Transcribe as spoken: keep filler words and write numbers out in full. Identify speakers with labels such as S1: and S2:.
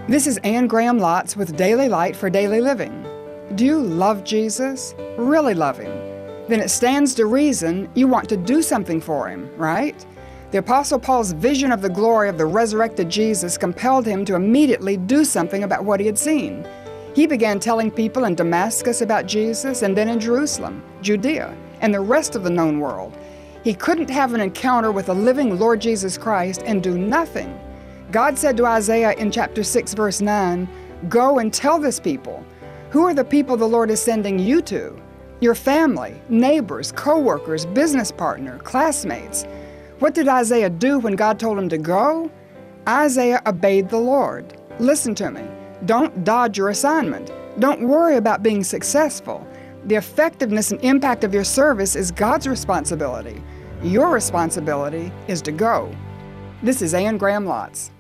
S1: This is Anne Graham Lotz with Daily Light for Daily Living. Do you love Jesus? Really love Him? Then it stands to reason you want to do something for Him, right? The Apostle Paul's vision of the glory of the resurrected Jesus compelled him to immediately do something about what he had seen. He began telling people in Damascus about Jesus, and then in Jerusalem, Judea, and the rest of the known world. He couldn't have an encounter with the living Lord Jesus Christ and do nothing. God said to Isaiah in chapter six, verse nine, "Go and tell this people." Who are the people the Lord is sending you to? Your family, neighbors, co-workers, business partner, classmates. What did Isaiah do when God told him to go? Isaiah obeyed the Lord. Listen to me. Don't dodge your assignment. Don't worry about being successful. The effectiveness and impact of your service is God's responsibility. Your responsibility is to go. This is Anne Graham Lotz.